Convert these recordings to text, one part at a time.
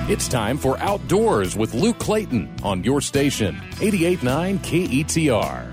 It's time for Outdoors with Luke Clayton on your station, 88.9 KETR.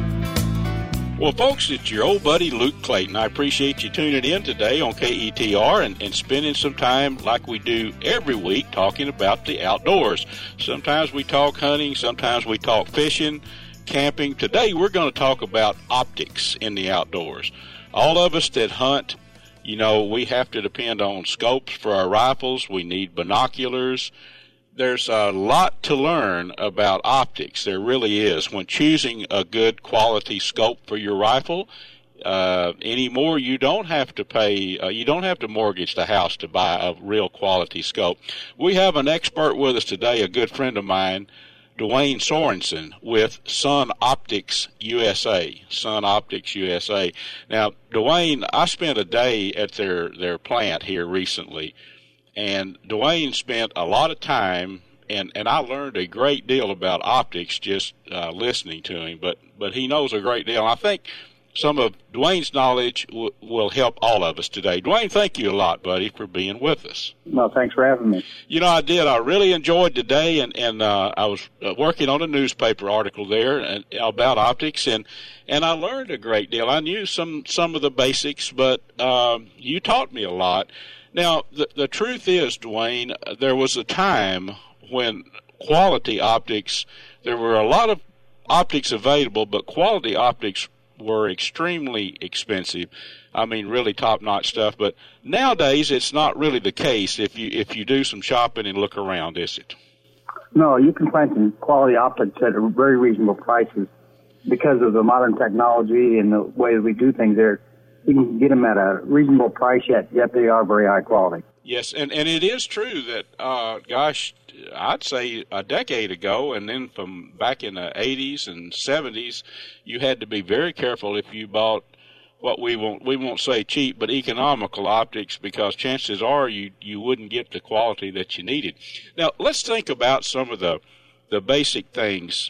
Well, folks, it's your old buddy Luke Clayton. I appreciate you tuning in today on KETR and spending some time like we do every week talking about the outdoors. Sometimes we talk hunting, sometimes we talk fishing, camping. Today we're going to talk about optics in the outdoors. All of us that hunt, you know, we have to depend on scopes for our rifles. We need binoculars. There's a lot to learn about optics. There really is. When choosing a good quality scope for your rifle, anymore, you don't have to pay, you don't have to mortgage the house to buy a real quality scope. We have an expert with us today, a good friend of mine, Dwayne Sorensen with Sun Optics USA. Sun Optics USA. Now, Dwayne, I spent a day at their plant here recently, and Dwayne spent a lot of time, and I learned a great deal about optics just listening to him, but he knows a great deal. I think some of Dwayne's knowledge will help all of us today. Dwayne, thank you a lot, buddy, for being with us. Well, thanks for having me. You know, I did. I really enjoyed today, and I was working on a newspaper article there about optics, and I learned a great deal. I knew some of the basics, but you taught me a lot. Now, the truth is, Dwayne, there was a time when quality optics, there were a lot of optics available, but quality optics were extremely expensive. I mean, really top-notch stuff. But nowadays, it's not really the case if you do some shopping and look around, is it? No, you can find some quality optics at very reasonable prices because of the modern technology and the way that we do things there. You can get them at a reasonable price, yet they are very high quality. Yes, and it is true that, gosh, I'd say a decade ago, and then from back in the 80s and 70s, you had to be very careful if you bought what we won't say cheap, but economical optics, because chances are you wouldn't get the quality that you needed. Now, let's think about some of the basic things.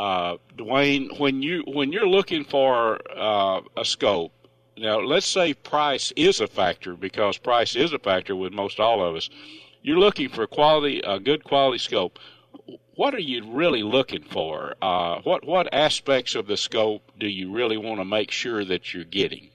Dwayne, when you're looking for a scope, now, let's say price is a factor, because price is a factor with most all of us. You're looking for a good quality scope. What are you really looking for? What aspects of the scope do you really want to make sure that you're getting?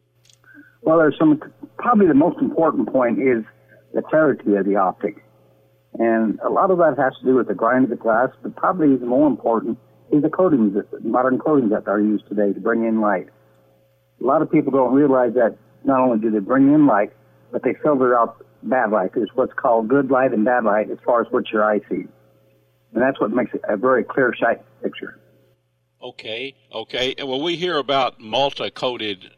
Well, probably the most important point is the clarity of the optic. And a lot of that has to do with the grind of the glass, but probably even more important is the coatings, modern coatings that are used today to bring in light. A lot of people don't realize that not only do they bring in light, but they filter out bad light. There's what's called good light and bad light as far as what your eye sees. And that's what makes it a very clear sight picture. Okay. Well, we hear about multi-coated,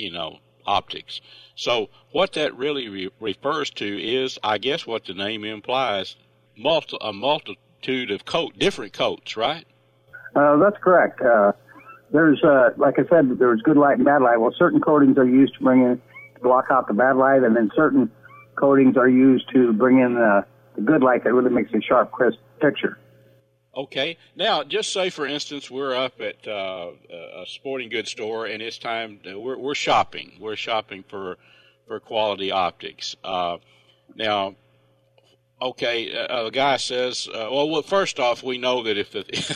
optics. So what that really refers to is, I guess what the name implies, a multitude of different coats, right? That's correct. There's, like I said, there's good light and bad light. Well, certain coatings are used to block out the bad light, and then certain coatings are used to bring in the good light that really makes a sharp, crisp picture. Okay. Now, just say, for instance, we're up at a sporting goods store, and it's time we're shopping. We're shopping for quality optics. Now, okay, the guy says, well, first off, we know that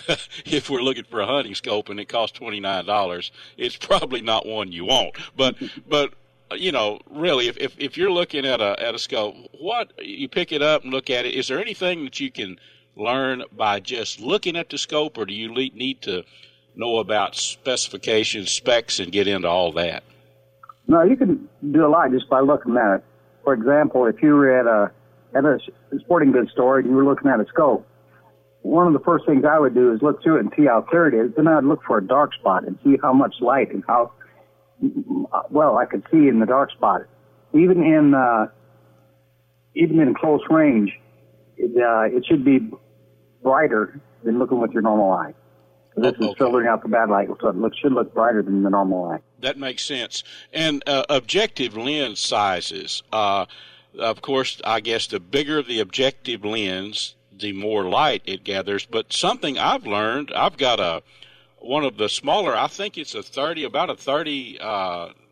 if we're looking for a hunting scope and it costs $29, it's probably not one you want. But really, if you're looking at a scope, you pick it up and look at it. Is there anything that you can learn by just looking at the scope, or do you need to know about specifications, specs, and get into all that? No, you can do a lot just by looking at it. For example, if you were at a sporting goods store and you were looking at a scope, one of the first things I would do is look through it and see how clear it is. Then I'd look for a dark spot and see how much light and how well I could see in the dark spot. Even in close range, it should be brighter than looking with your normal eye. This is filtering out the bad light, so it should look brighter than the normal eye. That makes sense. And objective lens sizes. Of course, I guess the bigger the objective lens, the more light it gathers. But something I've learned, I've got one of the smaller, I think it's about a 30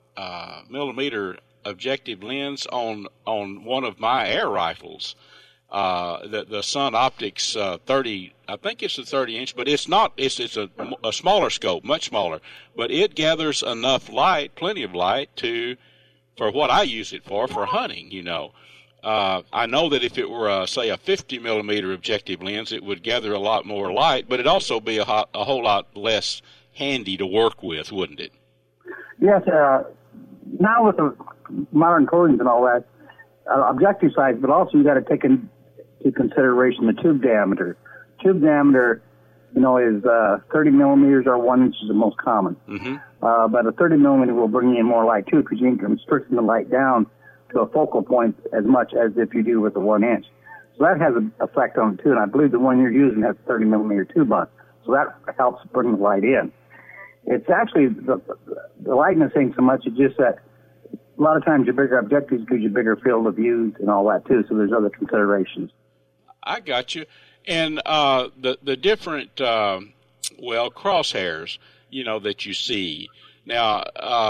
millimeter objective lens on one of my air rifles. the Sun Optics 30, I think it's a 30-inch, but it's not. It's a smaller scope, much smaller, but it gathers enough light, plenty of light for what I use it for hunting. I know that if it were, say, a 50 millimeter objective lens, it would gather a lot more light, but it'd also be a whole lot less handy to work with, wouldn't it? Yes. Now with the modern coatings and all that, objective size, but also you got to take into consideration the tube diameter. Tube diameter, is 30 millimeters or 1 inch is the most common. Mm-hmm. But a 30 millimeter will bring in more light too, because you can constrict the light down to a focal point as much as if you do with a 1 inch. So that has an effect on it too, and I believe the one you're using has a 30 millimeter tube on, so that helps bring the light in. It's actually the lightness ain't so much. It's just that a lot of times your bigger objectives gives you bigger field of view and all that too. So there's other considerations. I got you. And the different crosshairs, that you see now.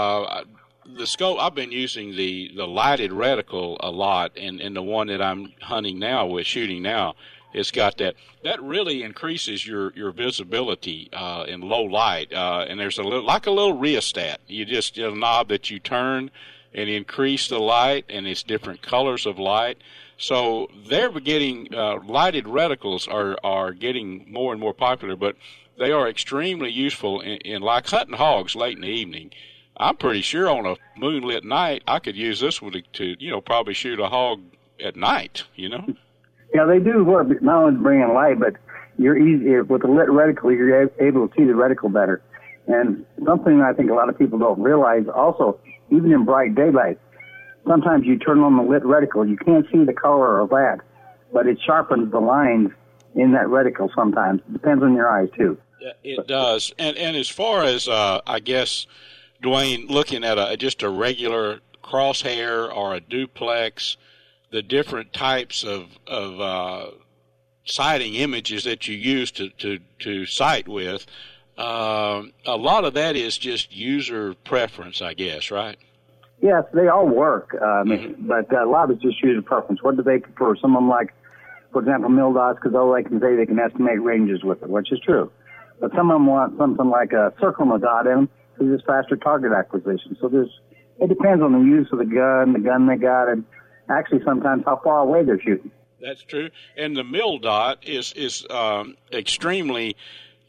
The scope, I've been using the lighted reticle a lot, and the one that I'm shooting now, it's got that really increases your visibility in low light. And there's a little rheostat. You just a knob that you turn and increase the light, and it's different colors of light. So they're getting lighted reticles are getting more and more popular, but they are extremely useful in like hunting hogs late in the evening. I'm pretty sure on a moonlit night I could use this one to probably shoot a hog at night. Yeah, they do work. Not only bringing light, but you're easier with the lit reticle. You're able to see the reticle better. And something I think a lot of people don't realize also, even in bright daylight, sometimes you turn on the lit reticle, you can't see the color of that, but it sharpens the lines in that reticle sometimes. It depends on your eyes too. It does. And as far as I guess, Dwayne, looking at just a regular crosshair or a duplex, the different types of sighting images that you use to sight with, a lot of that is just user preference, I guess, right? Yes, they all work, but a lot of it's just user preference. What do they prefer? Some of them like, for example, MilDots, because all they can say they can estimate ranges with it, which is true. But some of them want something like a circle and a dot in them, because it's faster target acquisition. So it depends on the use of the gun they got, and actually sometimes how far away they're shooting. That's true. And the MilDot is extremely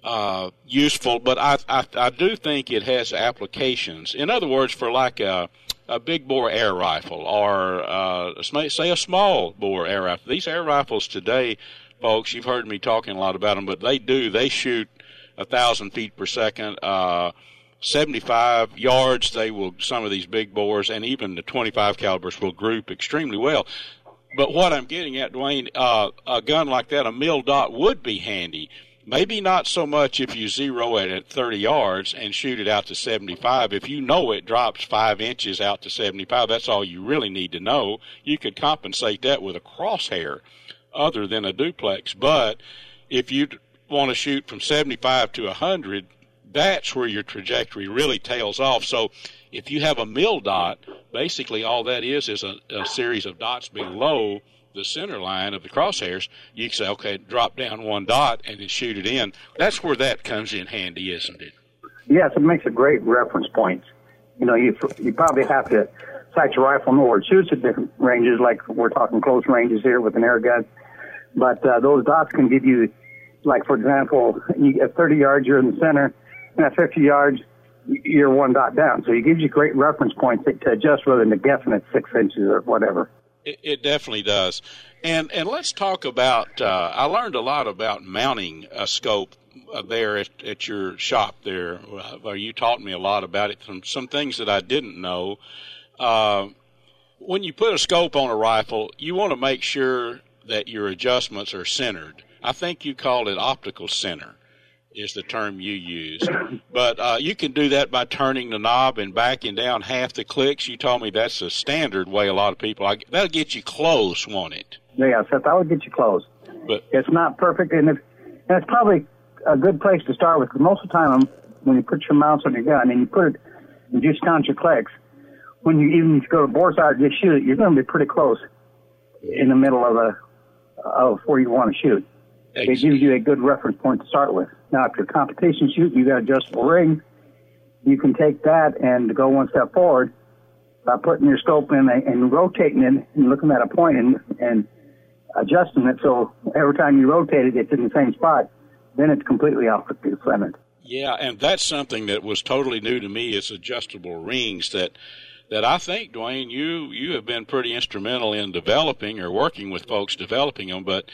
useful, but I do think it has applications. In other words, for like a big bore air rifle or say a small bore air rifle. These air rifles today, folks, you've heard me talking a lot about them, but they shoot 1,000 feet per second, 75 yards. Some of these big bores and even the 25 calibers will group extremely well. But what I'm getting at, Dwayne, a gun like that, a MilDot, would be handy. Maybe not so much if you zero it at 30 yards and shoot it out to 75. If you know it drops 5 inches out to 75, that's all you really need to know. You could compensate that with a crosshair other than a duplex. But if you want to shoot from 75 to 100, that's where your trajectory really tails off. So if you have a MilDot, basically all that is a series of dots below the center line of the crosshairs. You can say, okay, drop down one dot and then shoot it in. That's where that comes in handy, isn't it? Yes, it makes a great reference point. You probably have to sight your rifle and know where it shoots at different ranges, like we're talking close ranges here with an air gun. But those dots can give you, like, for example, at 30 yards, you're in the center, and at 50 yards, you're one dot down. So it gives you great reference points to adjust rather than guessing at 6 inches or whatever. It definitely does. And let's talk about, I learned a lot about mounting a scope there at your shop there, where you taught me a lot about it, some things that I didn't know. When you put a scope on a rifle, you want to make sure that your adjustments are centered. I think you called it optical center is the term you used. But you can do that by turning the knob and backing down half the clicks. You told me that's a standard way a lot of people, that'll get you close, won't it? Yeah, Seth, that would get you close. But it's not perfect, and it's probably a good place to start with, because most of the time when you put your mounts on your gun and you just count your clicks, when you even go to bore sight and just shoot it, you're going to be pretty close in the middle of of where you want to shoot. It gives you a good reference point to start with. Now, if you're competition shooting, you got adjustable rings. You can take that and go one step forward by putting your scope in and rotating it and looking at a point and adjusting it so every time you rotate it, it's in the same spot. Then it's completely off the center. Yeah, and that's something that was totally new to me is adjustable rings that I think, Dwayne, you have been pretty instrumental in developing or working with folks developing them, but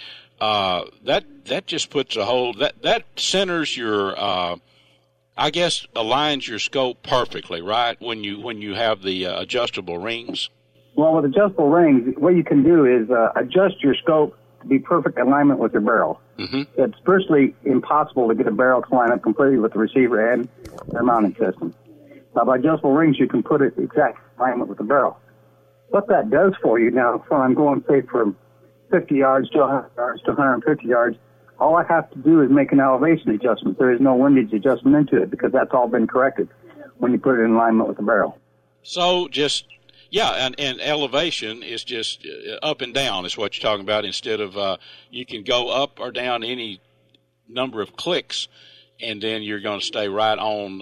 that just puts a whole that centers your I guess aligns your scope perfectly, right? When you have the adjustable rings. Well, with adjustable rings, what you can do is adjust your scope to be perfect alignment with your barrel. Mm-hmm. It's virtually impossible to get a barrel to line up completely with the receiver and the mounting system. Now, by adjustable rings, you can put it exact alignment with the barrel. What that does for you now, when I'm going, say, from 50 yards to 100 yards to 150 yards, all I have to do is make an elevation adjustment. There is no windage adjustment into it because that's all been corrected when you put it in alignment with the barrel. So just, yeah, and elevation is just up and down is what you're talking about instead of you can go up or down any number of clicks, and then you're going to stay right on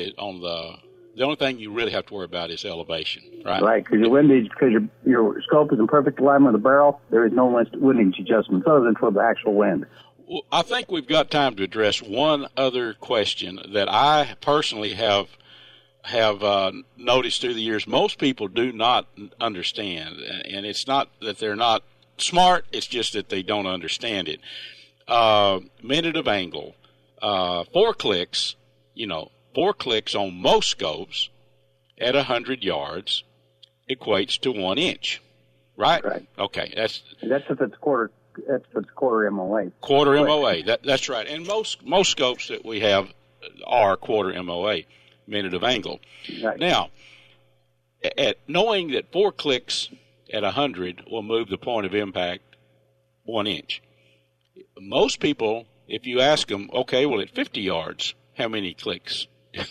the only thing you really have to worry about is elevation, right? Right, because your windage, because your scope is in perfect alignment with the barrel, there is no windage adjustment other than for the actual wind. Well, I think we've got time to address one other question that I personally have noticed through the years. Most people do not understand, and it's not that they're not smart, it's just that they don't understand it. Minute of angle, 4 clicks, 4 clicks on most scopes at 100 yards equates to 1 inch, right? Right. Okay, that's if it's quarter. That's quarter MOA. Quarter MOA. That's right. And most scopes that we have are quarter MOA, minute of angle. Right. Now, knowing that 4 clicks at 100 will move the point of impact 1 inch. Most people, if you ask them, okay, well, at 50 yards, how many clicks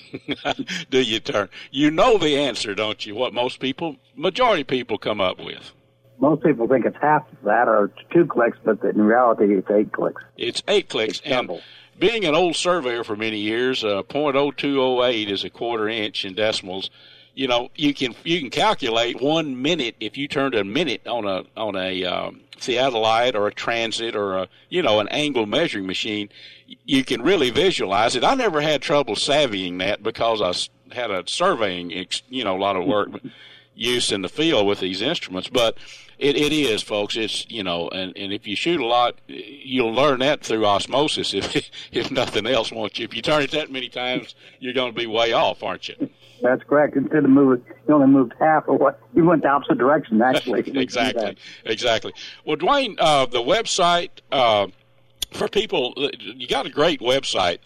do you turn? You know the answer, don't you? What majority of people come up with. Most people think it's half of that or 2 clicks, but in reality it's 8 clicks. It's 8 clicks. It's double. Being an old surveyor for many years, .0208 is a quarter inch in decimals. You can calculate 1 minute if you turned a minute on a theodolite or a transit or an angle measuring machine. You can really visualize it. I never had trouble savvying that because I had a surveying, a lot of work use in the field with these instruments. But it is, folks. It's and if you shoot a lot, you'll learn that through osmosis. If nothing else, won't you? If you turn it that many times, you're going to be way off, aren't you? That's correct. Instead of moving, you only moved half of what you went the opposite direction. Actually, exactly. Well, Dwayne, the website for people, you got a great website,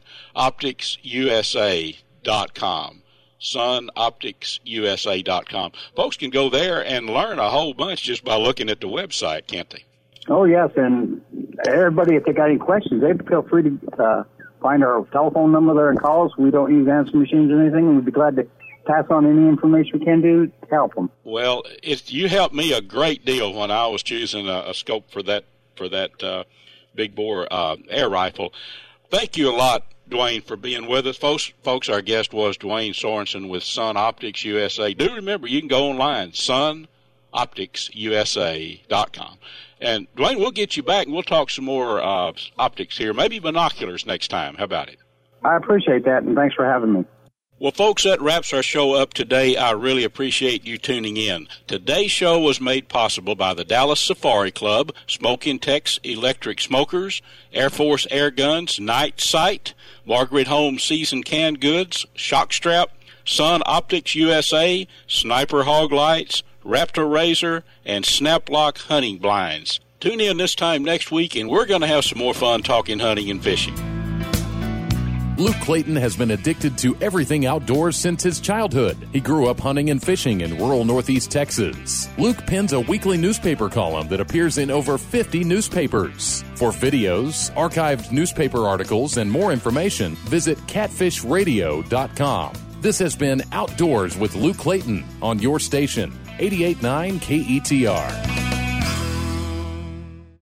sunopticsusa.com. sunopticsusa.com. Folks can go there and learn a whole bunch just by looking at the website, can't they? Oh, yes, and everybody, if they got any questions, they feel free to find our telephone number there and call us. We don't use answer machines or anything, and we'd be glad to pass on any information we can do to help them. Well, you helped me a great deal when I was choosing a scope for that big bore air rifle. Thank you a lot, Dwayne, for being with us. Folks, our guest was Dwayne Sorensen with Sun Optics USA. Do remember, you can go online, sunopticsusa.com. And, Dwayne, we'll get you back, and we'll talk some more optics here, maybe binoculars next time. How about it? I appreciate that, and thanks for having me. Well, folks, that wraps our show up today. I really appreciate you tuning in. Today's show was made possible by the Dallas Safari Club, Smoking Tex Electric Smokers, Air Force Air Guns, Night Sight, Margaret Holmes Seasoned Canned Goods, Shockstrap, Sun Optics USA, Sniper Hog Lights, Raptor Razor, and Snaplock Hunting Blinds. Tune in this time next week, and we're going to have some more fun talking hunting and fishing. Luke Clayton has been addicted to everything outdoors since his childhood. He grew up hunting and fishing in rural Northeast Texas. Luke pens a weekly newspaper column that appears in over 50 newspapers. For videos, archived newspaper articles, and more information, visit catfishradio.com. This has been Outdoors with Luke Clayton on your station, 88.9 KETR.